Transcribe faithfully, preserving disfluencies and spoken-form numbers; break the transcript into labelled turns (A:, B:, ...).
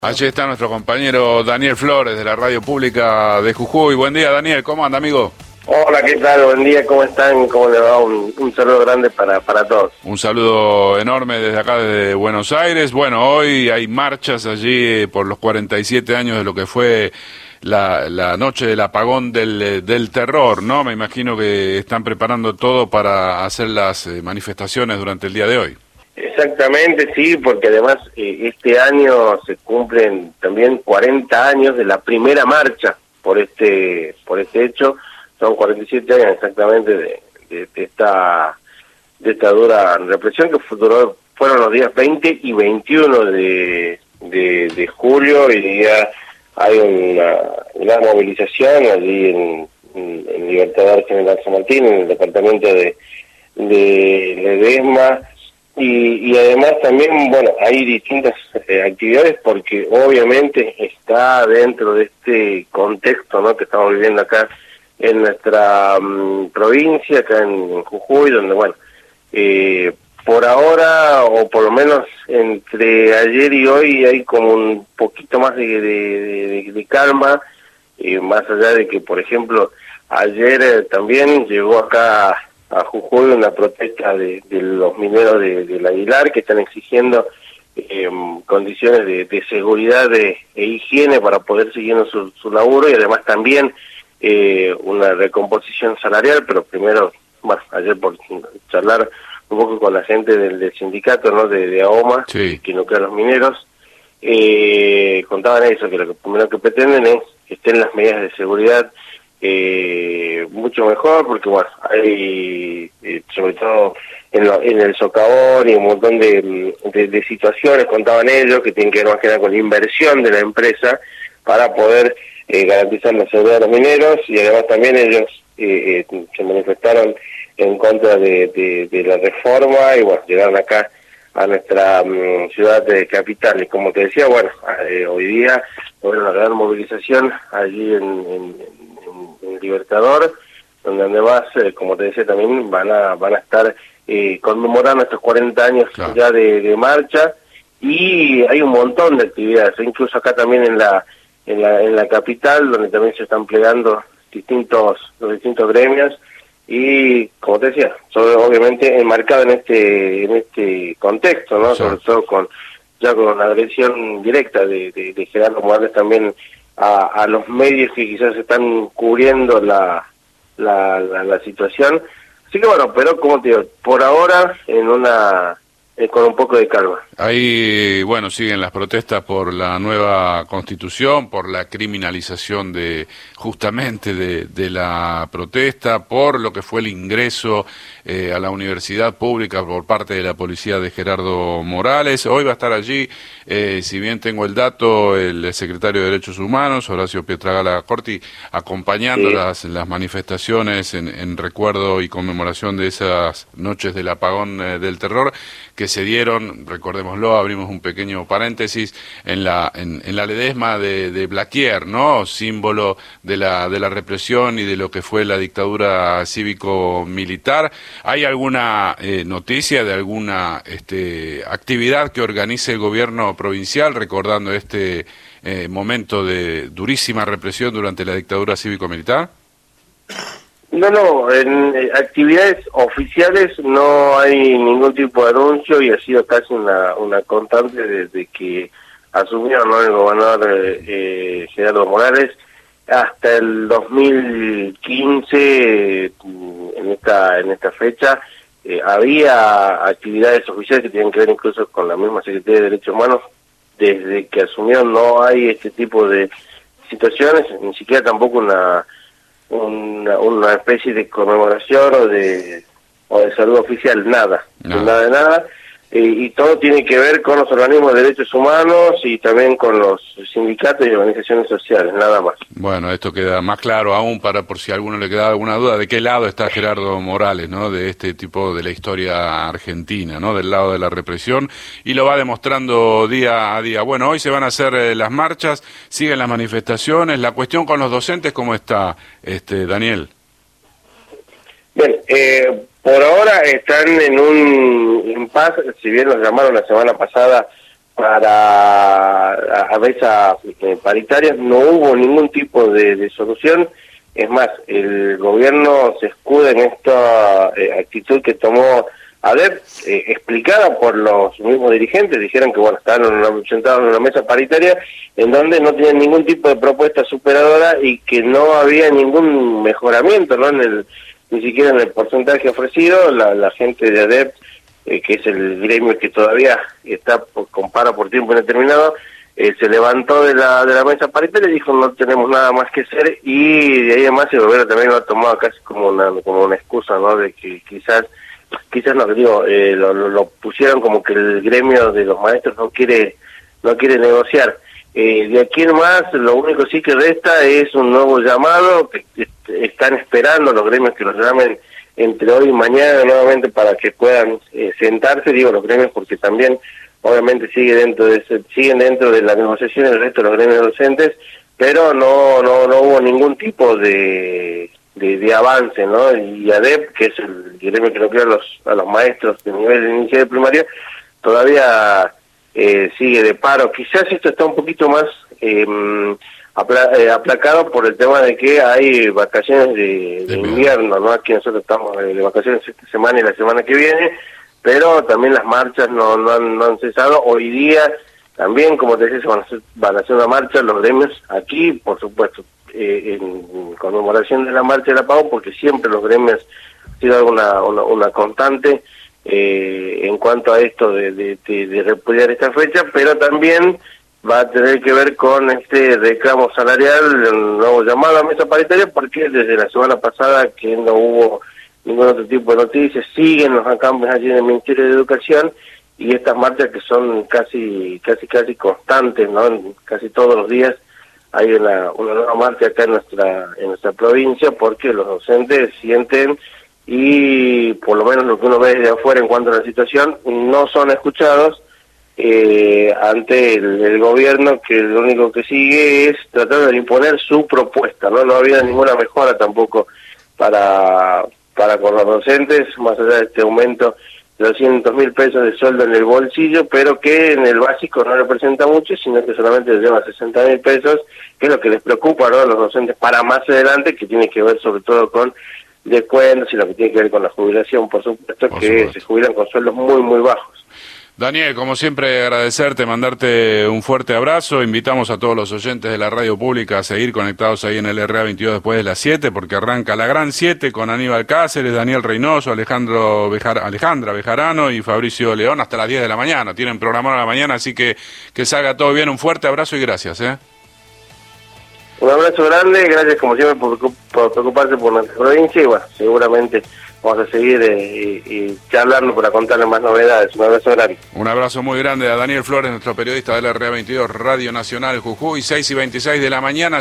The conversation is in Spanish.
A: Allí está nuestro compañero Daniel Flores de la Radio Pública de Jujuy. Buen día, Daniel, ¿cómo anda, amigo?
B: Hola, ¿qué tal? Buen día, ¿cómo están? ¿Cómo le va? Un, un saludo grande para, para todos.
A: Un saludo enorme desde acá, desde Buenos Aires. Bueno, hoy hay marchas allí por los cuarenta y siete años de lo que fue la, la noche del apagón del, del terror, ¿no? Me imagino que están preparando todo para hacer las manifestaciones durante el día de hoy.
B: Exactamente, sí, porque además eh, este año se cumplen también cuarenta años de la primera marcha por este por este hecho. Son cuarenta y siete años exactamente de, de, de esta de esta dura represión que fue, duró, fueron los días veinte y veintiuno de, de, de julio, y ya hay una, una movilización allí en, en, en Libertador General San Martín, en el departamento de, de Ledesma. Y, y además también, bueno, hay distintas eh, actividades porque obviamente está dentro de este contexto, ¿no?, que estamos viviendo acá en nuestra um, provincia, acá en, en Jujuy, donde, bueno, eh, por ahora, o por lo menos entre ayer y hoy, hay como un poquito más de, de, de, de calma, eh, más allá de que, por ejemplo, ayer eh, también llegó acá a Jujuy una protesta de, de los mineros de, del Aguilar, que están exigiendo eh, condiciones de, de seguridad de, e higiene para poder seguir en su, su laburo, y además también eh, una recomposición salarial. Pero primero, bueno, ayer por charlar un poco con la gente del, del sindicato, ¿no?, de, de AOMA, sí, que no quedan los mineros, eh, contaban eso, que lo que primero que pretenden es que estén las medidas de seguridad Eh, mucho mejor, porque bueno, hay eh, sobre todo en, lo, en el socavón y un montón de, de, de situaciones, contaban ellos, que tienen que ver más que nada con la inversión de la empresa para poder eh, garantizar la seguridad de los mineros. Y además también ellos eh, eh, se manifestaron en contra de, de, de la reforma, y bueno, llegaron acá a nuestra um, ciudad de capital. Y como te decía, bueno, eh, hoy día hubo una gran movilización allí en, en, en Libertador, donde además, eh, como te decía, también van a van a estar eh, conmemorando estos cuarenta años, claro, ya de, de marcha. Y hay un montón de actividades, incluso acá también en la en la en la capital, donde también se están plegando distintos los distintos gremios. Y como te decía, sobre, obviamente enmarcado en este en este contexto, ¿no? Sí. Sobre todo con ya con la agresión directa de, de, de Gerardo Morales también a, a los medios que quizás están cubriendo la, la, la, la situación. Así que bueno, pero como te digo, por ahora en una eh, con un poco de calma.
A: Ahí, bueno, siguen las protestas por la nueva Constitución, por la criminalización de justamente de, de la protesta, por lo que fue el ingreso eh, a la universidad pública por parte de la policía de Gerardo Morales. Hoy va a estar allí, eh, si bien tengo el dato, el secretario de Derechos Humanos, Horacio Pietragala Corti, acompañando sí. las, las manifestaciones en, en recuerdo y conmemoración de esas noches del apagón eh, del terror que se dieron, recordémoslo, abrimos un pequeño paréntesis, en la en, en la Ledesma de, de Blaquier, ¿no?, símbolo de la de la represión y de lo que fue la dictadura cívico-militar. ¿Hay alguna eh, noticia de alguna este, actividad que organice el gobierno provincial recordando este eh, momento de durísima represión durante la dictadura cívico-militar?
B: No, no, en eh, actividades oficiales no hay ningún tipo de anuncio, y ha sido casi una, una constante desde que asumió, ¿no?, el gobernador eh, eh, Gerardo Morales hasta el dos mil quince. Eh, en esta en esta fecha eh, había actividades oficiales que tienen que ver incluso con la misma Secretaría de Derechos Humanos. Desde que asumió no hay este tipo de situaciones, ni siquiera tampoco una Una, una especie de conmemoración o de o de saludo oficial, nada, no. nada de nada, y, y todo tiene que ver con los organismos de derechos humanos y también con los sindicatos y organizaciones sociales, nada más.
A: Bueno, esto queda más claro aún para por si a alguno le queda alguna duda de qué lado está Gerardo Morales, ¿no?, de este tipo de la historia argentina, ¿no?, del lado de la represión, y lo va demostrando día a día. Bueno, hoy se van a hacer eh, las marchas, siguen las manifestaciones. La cuestión con los docentes, ¿cómo está, este Daniel?
B: Bien, eh, por ahora están en un impasse, si bien los llamaron la semana pasada para a mesas eh, paritarias, no hubo ningún tipo de, de solución. Es más, el gobierno se escuda en esta eh, actitud que tomó ADEP, eh, explicada por los mismos dirigentes. Dijeron que bueno, estaban en una, sentados en una mesa paritaria en donde no tenían ningún tipo de propuesta superadora y que no había ningún mejoramiento, ¿no? En el, ni siquiera en el porcentaje ofrecido. La, la gente de ADEP, eh, que es el gremio que todavía está por, con paro por tiempo indeterminado, eh, se levantó de la de la mesa paritaria y dijo no tenemos nada más que hacer, y de ahí además el gobierno también lo ha tomado casi como una como una excusa, ¿no? De que quizás quizás no, digo, eh, lo, lo, lo pusieron como que el gremio de los maestros no quiere no quiere negociar. Eh, de aquí en más, lo único sí que resta es un nuevo llamado, que, que están esperando los gremios que los llamen entre hoy y mañana nuevamente para que puedan eh, sentarse, digo los gremios porque también obviamente sigue dentro de ese, siguen dentro de la negociación el resto de los gremios docentes, pero no no no hubo ningún tipo de De, de avance, ¿no? Y ADEP, que es el gremio que lo crea a los, a los maestros de nivel inicial y primario, todavía eh, sigue de paro. Quizás esto está un poquito más eh, apla eh, aplacado por el tema de que hay vacaciones de, de invierno, ¿no? Aquí nosotros estamos de vacaciones esta semana y la semana que viene, pero también las marchas no, no, han, no han cesado. Hoy día también, como te decía, van a hacer, van a hacer una marcha los gremios aquí, por supuesto, Eh, en conmemoración de la marcha del apagón, porque siempre los gremios han sido una, una, una constante eh, en cuanto a esto de, de, de, de repudiar esta fecha, pero también va a tener que ver con este reclamo salarial, el nuevo llamado a mesa paritaria, porque desde la semana pasada que no hubo ningún otro tipo de noticias, siguen los acampes allí en el Ministerio de Educación, y estas marchas que son casi casi casi constantes, ¿no? Casi todos los días hay una, una nueva marcha acá en nuestra en nuestra provincia, porque los docentes sienten, y por lo menos lo que uno ve desde afuera en cuanto a la situación, no son escuchados eh, ante el, el gobierno, que lo único que sigue es tratar de imponer su propuesta, no no había ninguna mejora tampoco para para con los docentes, más allá de este aumento doscientos mil pesos de sueldo en el bolsillo, pero que en el básico no representa mucho, sino que solamente lleva sesenta mil pesos, que es lo que les preocupa, ¿no?, a los docentes para más adelante, que tiene que ver sobre todo con descuentos y lo que tiene que ver con la jubilación, por supuesto, por que supuesto. Se jubilan con sueldos muy, muy bajos.
A: Daniel, como siempre, agradecerte, mandarte un fuerte abrazo. Invitamos a todos los oyentes de la radio pública a seguir conectados ahí en el R A veintidós después de las siete, porque arranca la Gran siete con Aníbal Cáceres, Daniel Reynoso, Alejandro Bejar, Alejandra Bejarano y Fabricio León hasta las diez de la mañana. Tienen programado a la mañana, así que que salga todo bien. Un fuerte abrazo y gracias. ¿eh?
B: Un abrazo grande, gracias como siempre por, por preocuparse por nuestra provincia, y bueno, seguramente vamos a seguir eh, y, y charlando para contarles más novedades. Un abrazo grande.
A: Un abrazo muy grande a Daniel Flores, nuestro periodista del R A veintidós, Radio Nacional Jujuy, seis y veintiséis de la mañana.